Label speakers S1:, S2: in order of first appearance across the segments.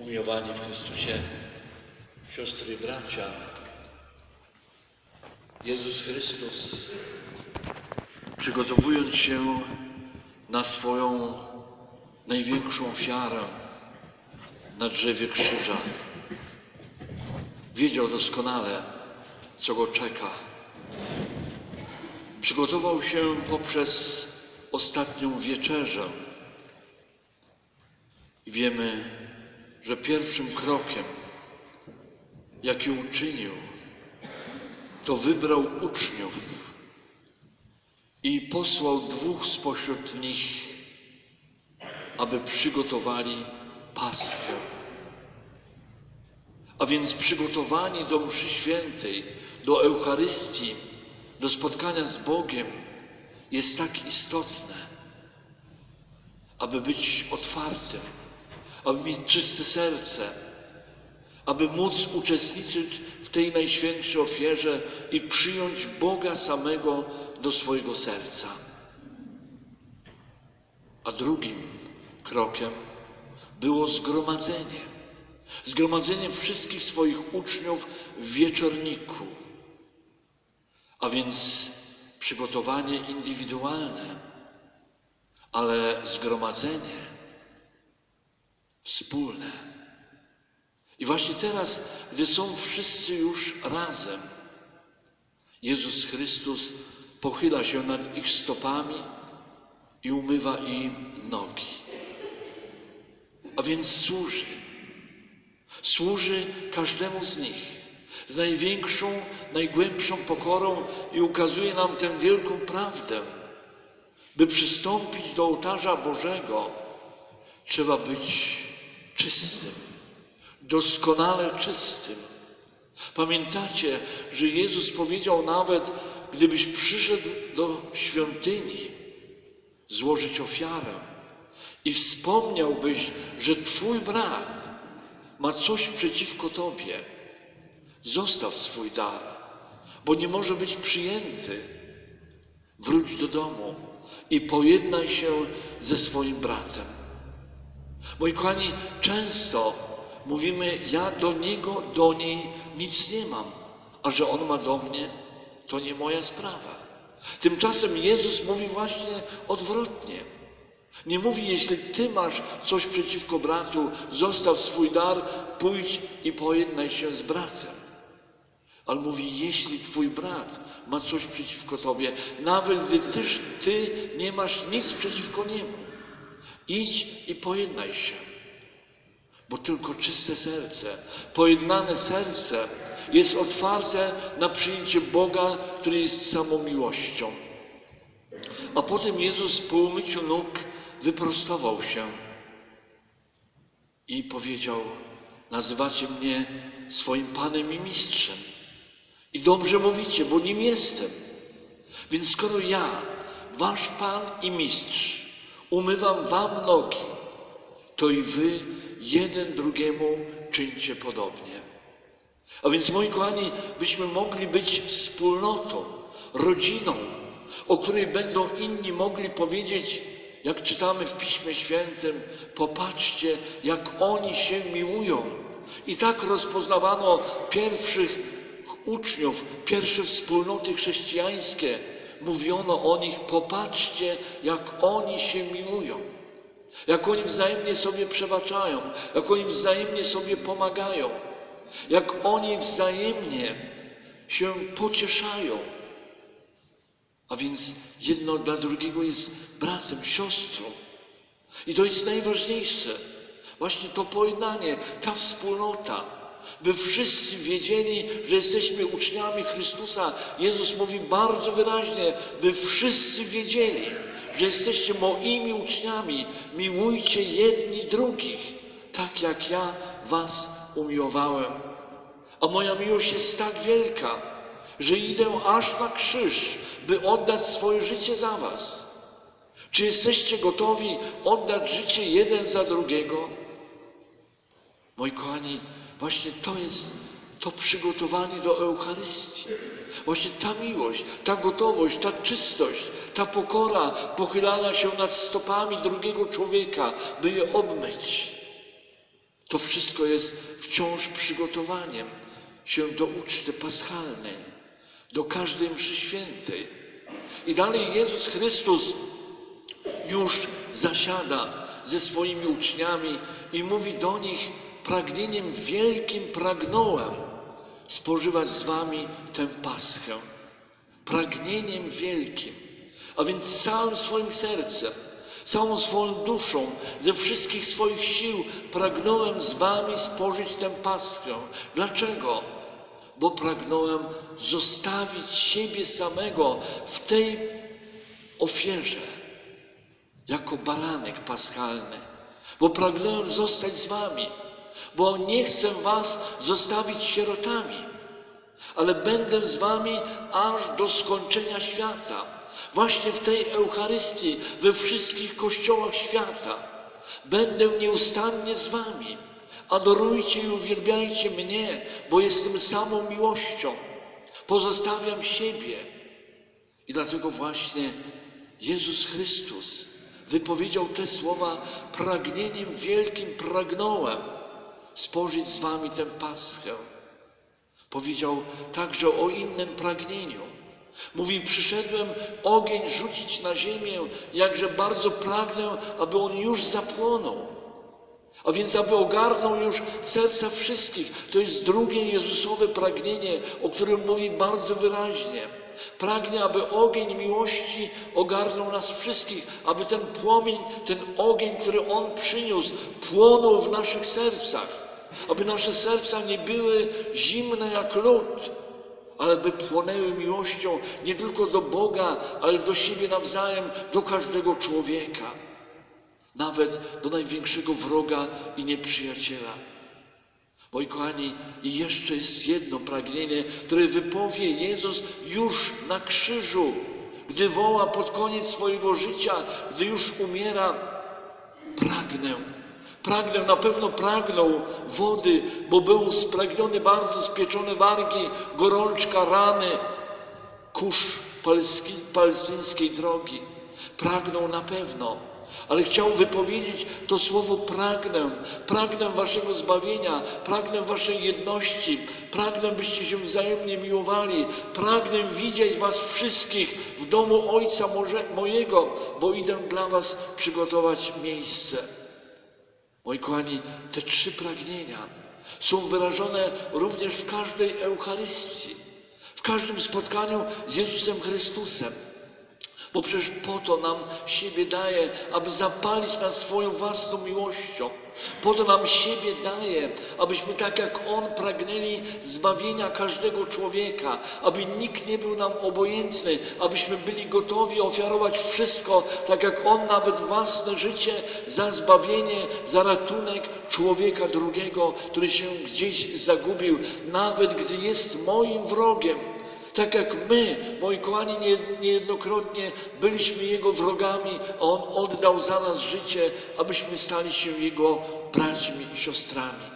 S1: Umiłowani w Chrystusie siostry i bracia, Jezus Chrystus, przygotowując się na swoją największą ofiarę na drzewie krzyża, wiedział doskonale, co go czeka. Przygotował się poprzez ostatnią wieczerzę. I wiemy, że pierwszym krokiem, jaki uczynił, to wybrał uczniów i posłał 2 spośród nich, aby przygotowali Paschę. A więc przygotowanie do mszy świętej, do Eucharystii, do spotkania z Bogiem jest tak istotne, aby być otwartym, aby mieć czyste serce, aby móc uczestniczyć w tej najświętszej ofierze i przyjąć Boga samego do swojego serca. A drugim krokiem było zgromadzenie wszystkich swoich uczniów w wieczorniku, a więc przygotowanie indywidualne, ale zgromadzenie wspólne. I właśnie teraz, gdy są wszyscy już razem, Jezus Chrystus pochyla się nad ich stopami i umywa im nogi. A więc służy każdemu z nich z największą, najgłębszą pokorą i ukazuje nam tę wielką prawdę. By przystąpić do ołtarza Bożego, trzeba być czystym, doskonale czystym. Pamiętacie, że Jezus powiedział nawet, gdybyś przyszedł do świątyni złożyć ofiarę i wspomniałbyś, że twój brat ma coś przeciwko tobie, zostaw swój dar, bo nie może być przyjęty. Wróć do domu i pojednaj się ze swoim bratem. Moi kochani, często mówimy, ja do niego, do niej nic nie mam, a że on ma do mnie, to nie moja sprawa. Tymczasem Jezus mówi właśnie odwrotnie. Nie mówi, jeśli ty masz coś przeciwko bratu, zostaw swój dar, pójdź i pojednaj się z bratem. Ale mówi, jeśli twój brat ma coś przeciwko tobie, nawet gdy ty nie masz nic przeciwko niemu, idź i pojednaj się. Bo tylko czyste serce, pojednane serce jest otwarte na przyjęcie Boga, który jest samą miłością. A potem Jezus po umyciu nóg wyprostował się i powiedział, nazywacie mnie swoim Panem i Mistrzem. I dobrze mówicie, bo nim jestem. Więc skoro ja, wasz Pan i Mistrz, umywam wam nogi, to i wy jeden drugiemu czyńcie podobnie. A więc, moi kochani, byśmy mogli być wspólnotą, rodziną, o której będą inni mogli powiedzieć, jak czytamy w Piśmie Świętym, popatrzcie, jak oni się miłują. I tak rozpoznawano pierwszych uczniów, pierwsze wspólnoty chrześcijańskie. Mówiono o nich, popatrzcie, jak oni się miłują. Jak oni wzajemnie sobie przebaczają, jak oni wzajemnie sobie pomagają, jak oni wzajemnie się pocieszają. A więc jedno dla drugiego jest bratem, siostrą. I to jest najważniejsze. Właśnie to pojednanie, ta wspólnota, by wszyscy wiedzieli, że jesteśmy uczniami Chrystusa. Jezus mówi bardzo wyraźnie, by wszyscy wiedzieli, że jesteście moimi uczniami. Miłujcie jedni drugich, tak jak ja was umiłowałem. A moja miłość jest tak wielka, że idę aż na krzyż, by oddać swoje życie za was. Czy jesteście gotowi oddać życie jeden za drugiego? Moi kochani, właśnie to jest to przygotowanie do Eucharystii. Właśnie ta miłość, ta gotowość, ta czystość, ta pokora, pochylania się nad stopami drugiego człowieka, by je obmyć. To wszystko jest wciąż przygotowaniem się do uczty paschalnej, do każdej mszy świętej. I dalej Jezus Chrystus już zasiada ze swoimi uczniami i mówi do nich: pragnieniem wielkim pragnąłem spożywać z wami tę paschę. Pragnieniem wielkim, a więc całym swoim sercem, całą swoją duszą, ze wszystkich swoich sił pragnąłem z wami spożyć tę paschę. Dlaczego? Bo pragnąłem zostawić siebie samego w tej ofierze, jako baranek paschalny. Bo pragnąłem zostać z wami, bo nie chcę was zostawić sierotami, ale będę z wami aż do skończenia świata. Właśnie w tej Eucharystii, we wszystkich kościołach świata. Będę nieustannie z wami. Adorujcie i uwielbiajcie mnie, bo jestem samą miłością. Pozostawiam siebie. I dlatego właśnie Jezus Chrystus wypowiedział te słowa: pragnieniem wielkim pragnąłem spożyć z wami tę paschę. Powiedział także o innym pragnieniu. Mówi: przyszedłem ogień rzucić na ziemię, jakże bardzo pragnę, aby on już zapłonął. A więc aby ogarnął już serca wszystkich. To jest drugie Jezusowe pragnienie, o którym mówi bardzo wyraźnie. Pragnie, aby ogień miłości ogarnął nas wszystkich, aby ten płomień, ten ogień, który On przyniósł, płonął w naszych sercach. Aby nasze serca nie były zimne jak lód, ale by płonęły miłością nie tylko do Boga, ale do siebie nawzajem, do każdego człowieka. Nawet do największego wroga i nieprzyjaciela. Moi kochani, i jeszcze jest jedno pragnienie, które wypowie Jezus już na krzyżu, gdy woła pod koniec swojego życia, gdy już umiera: pragnę, na pewno pragnął wody, bo był spragniony bardzo, spieczone wargi, gorączka, rany, kurz palestyńskiej drogi. Pragnął na pewno, ale chciał wypowiedzieć to słowo pragnę waszego zbawienia, pragnę waszej jedności, pragnę, byście się wzajemnie miłowali, pragnę widzieć was wszystkich w domu Ojca mojego, bo idę dla was przygotować miejsce. Moi kochani, te trzy pragnienia są wyrażone również w każdej Eucharystii, w każdym spotkaniu z Jezusem Chrystusem. Bo przecież po to nam siebie daje, aby zapalić nas swoją własną miłością. Po to nam siebie daje, abyśmy tak jak On pragnęli zbawienia każdego człowieka, aby nikt nie był nam obojętny, abyśmy byli gotowi ofiarować wszystko, tak jak On nawet własne życie za zbawienie, za ratunek człowieka drugiego, który się gdzieś zagubił, nawet gdy jest moim wrogiem. Tak jak my, moi kochani, niejednokrotnie byliśmy Jego wrogami, a On oddał za nas życie, abyśmy stali się Jego braćmi i siostrami.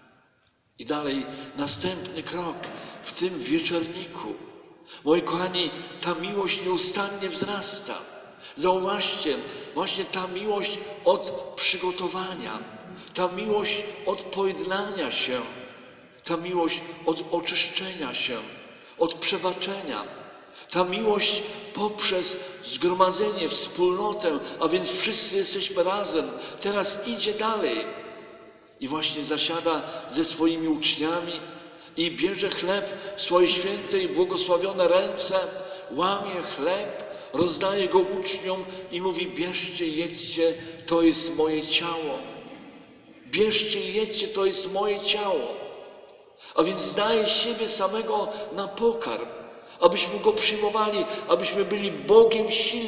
S1: I dalej następny krok w tym wieczorniku. Moi kochani, ta miłość nieustannie wzrasta. Zauważcie, właśnie ta miłość od przygotowania, ta miłość od pojednania się, ta miłość od oczyszczenia się, od przebaczenia. Ta miłość poprzez zgromadzenie, wspólnotę, a więc wszyscy jesteśmy razem, teraz idzie dalej. I właśnie zasiada ze swoimi uczniami i bierze chleb w swoje święte i błogosławione ręce, łamie chleb, rozdaje go uczniom i mówi: bierzcie, jedzcie, to jest moje ciało. Bierzcie i jedzcie, to jest moje ciało. A więc daje siebie samego na pokarm, abyśmy Go przyjmowali, abyśmy byli Bogiem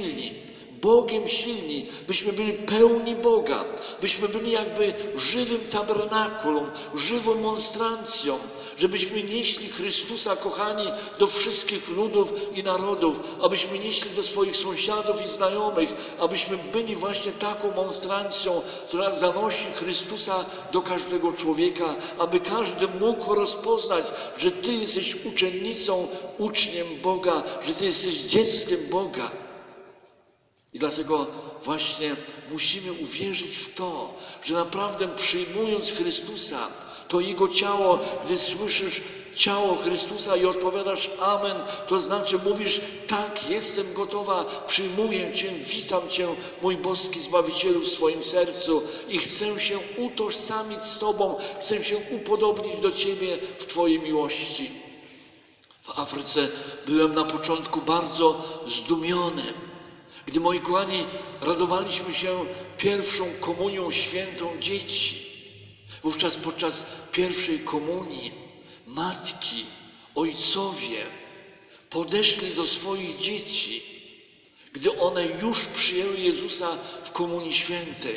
S1: silni, byśmy byli pełni Boga, byśmy byli jakby żywym tabernakulum, żywą monstrancją, żebyśmy nieśli Chrystusa, kochani, do wszystkich ludów i narodów, abyśmy nieśli do swoich sąsiadów i znajomych, abyśmy byli właśnie taką monstrancją, która zanosi Chrystusa do każdego człowieka, aby każdy mógł rozpoznać, że Ty jesteś uczennicą, uczniem Boga, że Ty jesteś dzieckiem Boga. I dlatego właśnie musimy uwierzyć w to, że naprawdę przyjmując Chrystusa, to Jego ciało, gdy słyszysz ciało Chrystusa i odpowiadasz amen, to znaczy mówisz tak, jestem gotowa, przyjmuję Cię, witam Cię, mój boski Zbawicielu w swoim sercu i chcę się utożsamić z Tobą, chcę się upodobnić do Ciebie w Twojej miłości. W Afryce byłem na początku bardzo zdumiony. Gdy, moi kochani, radowaliśmy się pierwszą komunią świętą dzieci, wówczas podczas pierwszej komunii matki, ojcowie podeszli do swoich dzieci, gdy one już przyjęły Jezusa w komunii świętej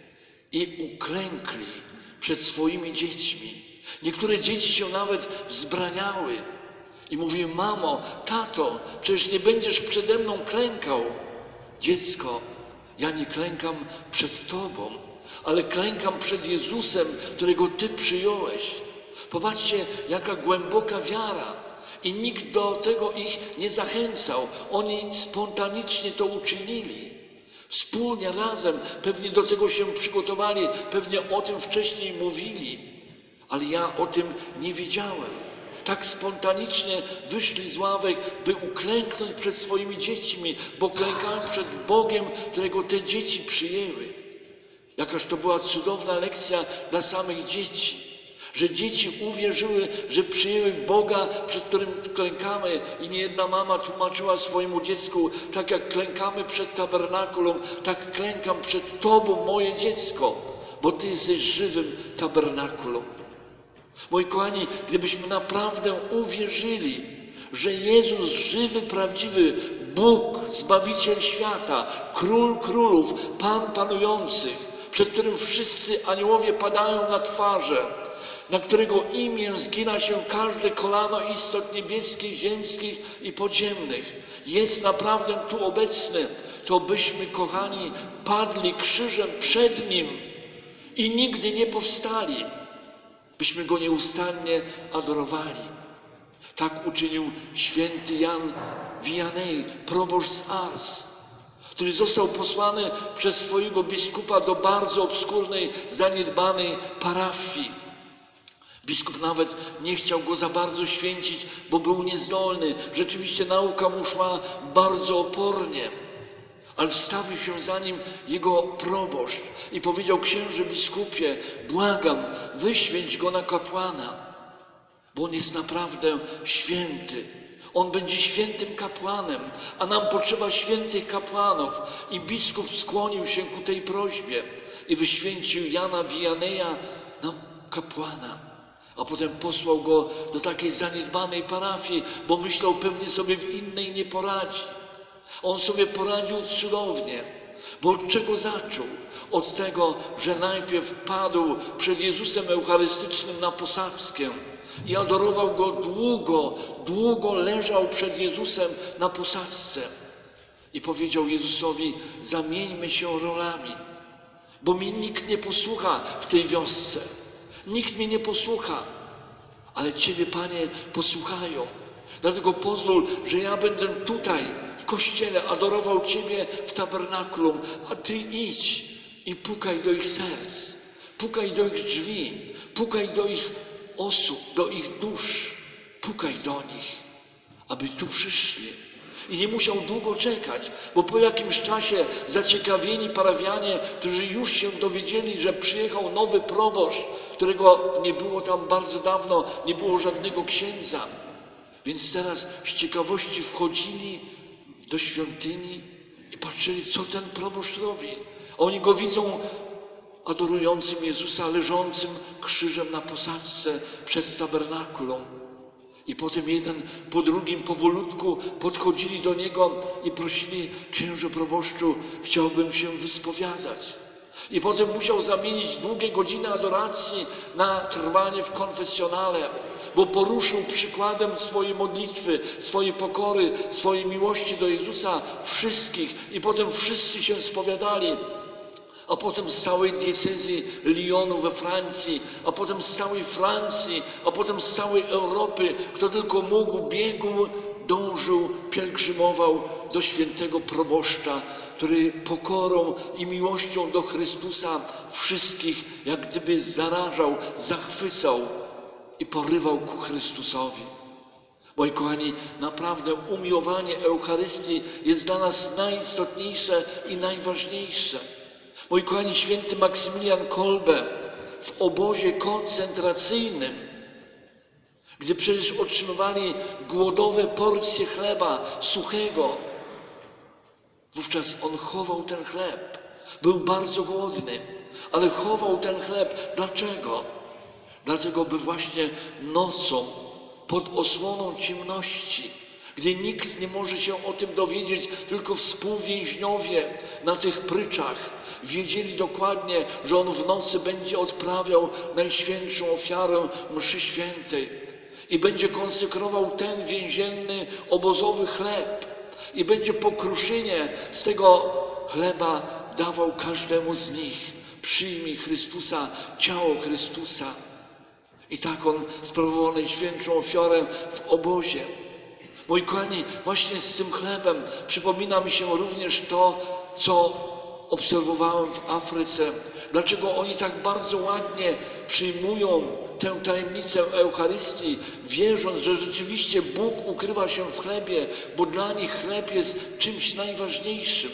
S1: i uklękli przed swoimi dziećmi. Niektóre dzieci się nawet wzbraniały i mówiły: mamo, tato, przecież nie będziesz przede mną klękał. Dziecko, ja nie klękam przed Tobą, ale klękam przed Jezusem, którego Ty przyjąłeś. Popatrzcie, jaka głęboka wiara. I nikt do tego ich nie zachęcał. Oni spontanicznie to uczynili. Wspólnie, razem, pewnie do tego się przygotowali, pewnie o tym wcześniej mówili. Ale ja o tym nie wiedziałem. Tak spontanicznie wyszli z ławek, by uklęknąć przed swoimi dziećmi, bo klękałem przed Bogiem, którego te dzieci przyjęły. Jakaż to była cudowna lekcja dla samych dzieci, że dzieci uwierzyły, że przyjęły Boga, przed którym klękamy. I niejedna mama tłumaczyła swojemu dziecku: tak jak klękamy przed tabernakulum, tak klękam przed Tobą, moje dziecko, bo Ty jesteś żywym tabernakulum. Moi kochani, gdybyśmy naprawdę uwierzyli, że Jezus, żywy, prawdziwy Bóg, Zbawiciel świata, Król królów, Pan panujących, przed którym wszyscy aniołowie padają na twarze, na którego imię zgina się każde kolano istot niebieskich, ziemskich i podziemnych, jest naprawdę tu obecny, to byśmy, kochani, padli krzyżem przed Nim i nigdy nie powstali, byśmy Go nieustannie adorowali. Tak uczynił święty Jan Vianney, proboszcz z Ars, który został posłany przez swojego biskupa do bardzo obskurnej, zaniedbanej parafii. Biskup nawet nie chciał go za bardzo święcić, bo był niezdolny. Rzeczywiście nauka mu szła bardzo opornie. Ale wstawił się za nim jego proboszcz i powiedział: księże biskupie, błagam, wyświęć go na kapłana, bo on jest naprawdę święty. On będzie świętym kapłanem, a nam potrzeba świętych kapłanów. I biskup skłonił się ku tej prośbie i wyświęcił Jana Vianneya na kapłana. A potem posłał go do takiej zaniedbanej parafii, bo myślał, pewnie sobie w innej nie poradzi. On sobie poradził cudownie, bo od czego zaczął? Od tego, że najpierw padł przed Jezusem Eucharystycznym na posadzkę i adorował Go długo leżał przed Jezusem na posadzce i powiedział Jezusowi: zamieńmy się rolami, bo mi nikt nie posłucha w tej wiosce, nikt mnie nie posłucha, ale Ciebie, Panie, posłuchają. Dlatego pozwól, że ja będę tutaj w kościele adorował Ciebie w tabernakulum, a Ty idź i pukaj do ich serc, pukaj do ich drzwi, pukaj do ich osób, do ich dusz, pukaj do nich, aby tu przyszli. I nie musiał długo czekać, bo po jakimś czasie zaciekawieni parafianie, którzy już się dowiedzieli, że przyjechał nowy proboszcz, którego nie było tam bardzo dawno, nie było żadnego księdza, więc teraz z ciekawości wchodzili do świątyni i patrzyli, co ten proboszcz robi. A oni go widzą adorującym Jezusa, leżącym krzyżem na posadzce przed tabernakulum. I potem jeden po drugim powolutku podchodzili do niego i prosili: księże proboszczu, chciałbym się wyspowiadać. I potem musiał zamienić długie godziny adoracji na trwanie w konfesjonale, bo poruszył przykładem swojej modlitwy, swojej pokory, swojej miłości do Jezusa wszystkich. I potem wszyscy się spowiadali. a potem z całej diecezji Lyonu we Francji, a potem z całej Francji, a potem z całej Europy, kto tylko mógł, biegł, dążył, pielgrzymował do świętego proboszcza, który pokorą i miłością do Chrystusa wszystkich jak gdyby zarażał, zachwycał i porywał ku Chrystusowi. Moi kochani, naprawdę umiłowanie Eucharystii jest dla nas najistotniejsze i najważniejsze. Moi kochani, święty Maksymilian Kolbe w obozie koncentracyjnym, gdy przecież otrzymywali głodowe porcje chleba suchego, wówczas on chował ten chleb. Był bardzo głodny, ale chował ten chleb. Dlaczego? Dlatego, by właśnie nocą, pod osłoną ciemności, gdy nikt nie może się o tym dowiedzieć, tylko współwięźniowie na tych pryczach wiedzieli dokładnie, że on w nocy będzie odprawiał najświętszą ofiarę mszy świętej i będzie konsekrował ten więzienny, obozowy chleb i będzie po kruszynie z tego chleba dawał każdemu z nich. Przyjmij Chrystusa, ciało Chrystusa. I tak on sprawował najświętszą ofiarę w obozie. Moi kochani, właśnie z tym chlebem przypomina mi się również to, co obserwowałem w Afryce. Dlaczego oni tak bardzo ładnie przyjmują tę tajemnicę Eucharystii, wierząc, że rzeczywiście Bóg ukrywa się w chlebie, bo dla nich chleb jest czymś najważniejszym.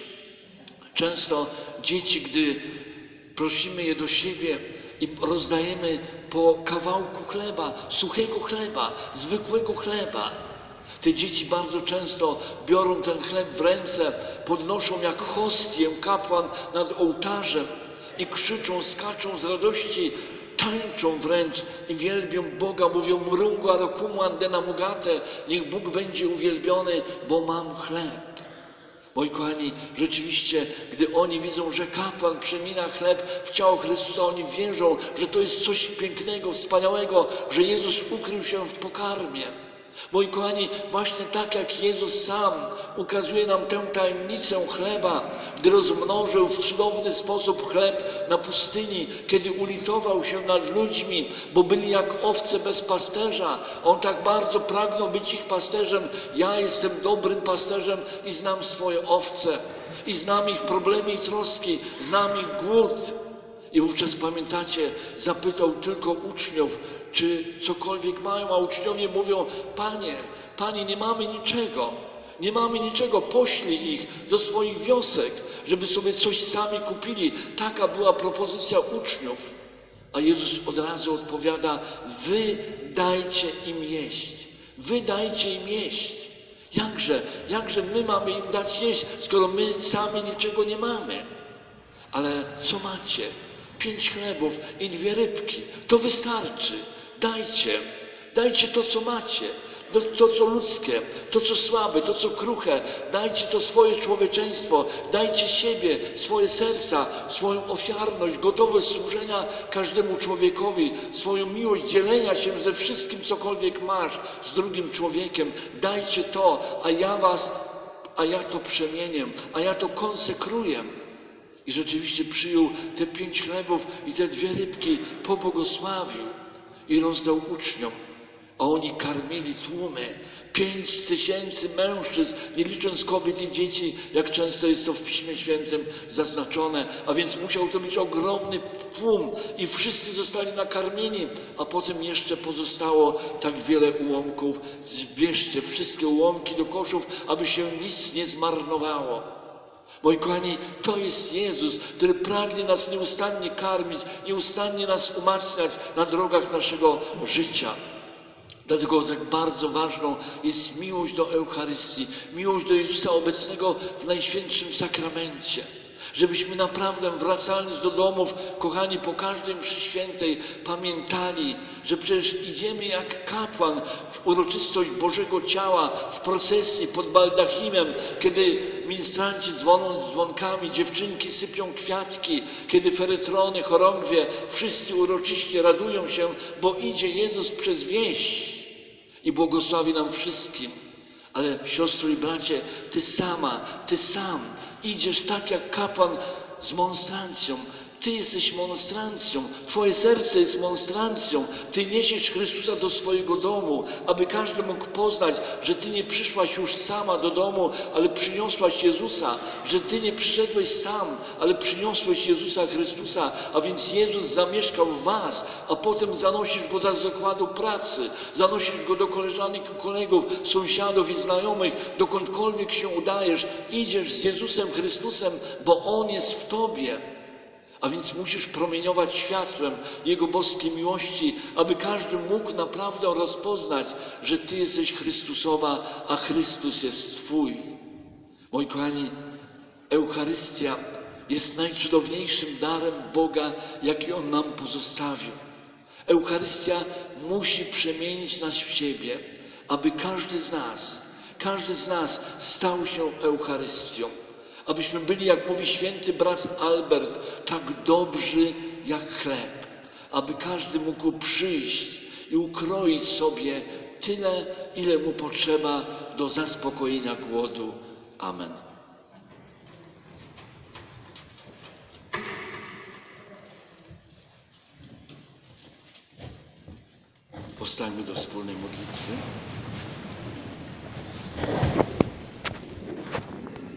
S1: Często dzieci, gdy prosimy je do siebie i rozdajemy po kawałku chleba, suchego chleba, zwykłego chleba, te dzieci bardzo często biorą ten chleb w ręce, podnoszą jak hostię kapłan nad ołtarzem i krzyczą, skaczą z radości, tańczą wręcz i wielbią Boga, mówią Mrungu arokumu andena mugate, niech Bóg będzie uwielbiony, bo mam chleb. Moi kochani, rzeczywiście, gdy oni widzą, że kapłan przemina chleb w ciało Chrystusa, oni wierzą, że to jest coś pięknego, wspaniałego, że Jezus ukrył się w pokarmie. Moi kochani, właśnie tak jak Jezus sam ukazuje nam tę tajemnicę chleba, gdy rozmnożył w cudowny sposób chleb na pustyni, kiedy ulitował się nad ludźmi, bo byli jak owce bez pasterza. On tak bardzo pragnął być ich pasterzem. Ja jestem dobrym pasterzem i znam swoje owce. I znam ich problemy i troski, znam ich głód. I wówczas, pamiętacie, zapytał tylko uczniów, czy cokolwiek mają, a uczniowie mówią, Panie, nie mamy niczego, poślij ich do swoich wiosek, żeby sobie coś sami kupili. Taka była propozycja uczniów. A Jezus od razu odpowiada, wy dajcie im jeść, wy dajcie im jeść. Jakże my mamy im dać jeść, skoro my sami niczego nie mamy? Ale co macie? 5 chlebów i 2 rybki. To wystarczy. Dajcie to, co macie. To, co ludzkie, to, co słabe, to, co kruche. Dajcie to swoje człowieczeństwo. Dajcie siebie, swoje serca, swoją ofiarność, gotowość służenia każdemu człowiekowi, swoją miłość dzielenia się ze wszystkim, cokolwiek masz, z drugim człowiekiem. Dajcie to, a ja to przemienię, a ja to konsekruję. I rzeczywiście przyjął te 5 chlebów i te 2 rybki, pobłogosławił i rozdał uczniom. A oni karmili tłumy. 5000 mężczyzn, nie licząc kobiet i dzieci, jak często jest to w Piśmie Świętym zaznaczone. A więc musiał to być ogromny tłum i wszyscy zostali nakarmieni, a potem jeszcze pozostało tak wiele ułomków. Zbierzcie wszystkie ułomki do koszów, aby się nic nie zmarnowało. Moi kochani, to jest Jezus, który pragnie nas nieustannie karmić, nieustannie nas umacniać na drogach naszego życia. Dlatego tak bardzo ważną jest miłość do Eucharystii, miłość do Jezusa obecnego w Najświętszym Sakramencie. Żebyśmy naprawdę, wracając do domów, kochani, po każdej mszy świętej pamiętali, że przecież idziemy jak kapłan w uroczystość Bożego Ciała, w procesji pod baldachimem, kiedy ministranci dzwoną dzwonkami, dziewczynki sypią kwiatki, kiedy feretrony, chorągwie, wszyscy uroczyście radują się, bo idzie Jezus przez wieś i błogosławi nam wszystkim. Ale siostro i bracie, ty sam idziesz tak jak kapłan z monstrancją. Ty jesteś monstrancją, Twoje serce jest monstrancją. Ty niesiesz Chrystusa do swojego domu, aby każdy mógł poznać, że Ty nie przyszłaś już sama do domu, ale przyniosłaś Jezusa, że Ty nie przyszedłeś sam, ale przyniosłeś Jezusa Chrystusa, a więc Jezus zamieszkał w was, a potem zanosisz Go do zakładu pracy, zanosisz Go do koleżanek i kolegów, sąsiadów i znajomych, dokądkolwiek się udajesz, idziesz z Jezusem Chrystusem, bo On jest w Tobie. A więc musisz promieniować światłem Jego boskiej miłości, aby każdy mógł naprawdę rozpoznać, że Ty jesteś Chrystusowa, a Chrystus jest Twój. Moi kochani, Eucharystia jest najcudowniejszym darem Boga, jaki On nam pozostawił. Eucharystia musi przemienić nas w siebie, aby każdy z nas stał się Eucharystią. Abyśmy byli, jak mówi święty brat Albert, tak dobrzy jak chleb. Aby każdy mógł przyjść i ukroić sobie tyle, ile mu potrzeba do zaspokojenia głodu. Amen. Powstańmy do wspólnej modlitwy.